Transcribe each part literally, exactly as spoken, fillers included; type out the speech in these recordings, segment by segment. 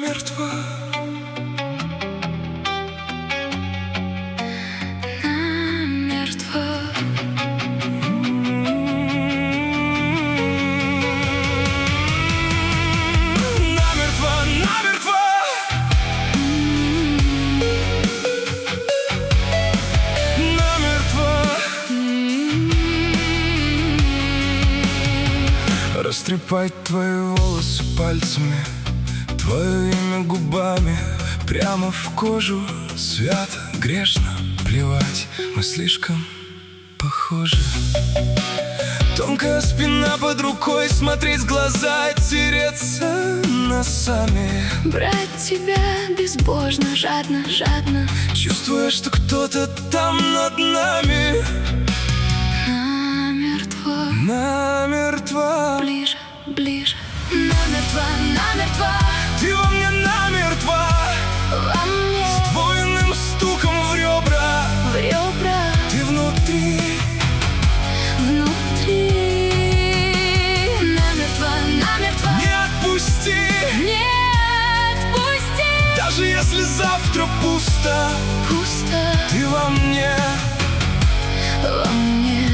намертво. Намертво. Намертво, намертво. Намертво. Растрепать твои волосы пальцами, твое имя губами, прямо в кожу. Свято, грешно, плевать, мы слишком похожи. Тонкая спина под рукой, смотреть в глаза, тереться носами. Брать тебя безбожно, жадно, жадно, чувствуя, что кто-то там над нами. Намертво. Намертво. Ближе, ближе. Намертво, намертво. Ты во мне намертво. Во мне. С двойным стуком в ребра. В ребра. Ты внутри. Внутри. Намертво, намертво. Не отпусти. Не отпусти. Даже если завтра пусто. Пусто. Ты во мне. Во мне.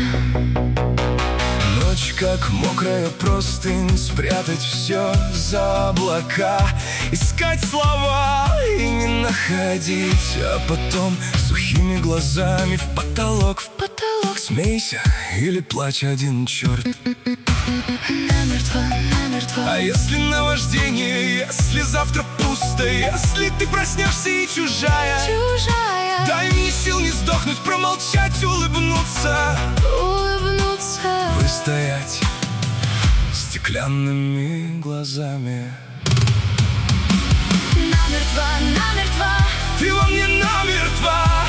Ночь как мокрая простынь, спрятать все за облака, искать слова и не находить, а потом сухими глазами в потолок, в потолок. Смейся или плачь, один черт. Намертво, намертво. А если наваждение, если завтра пусто, если ты проснешься и чужая, Чужая. дай мне сил не сдохнуть, промолчать, улыбнуться, Улыбнуться. выстоять стеклянными глазами. Намертво, намертво. Ты во мне намертво.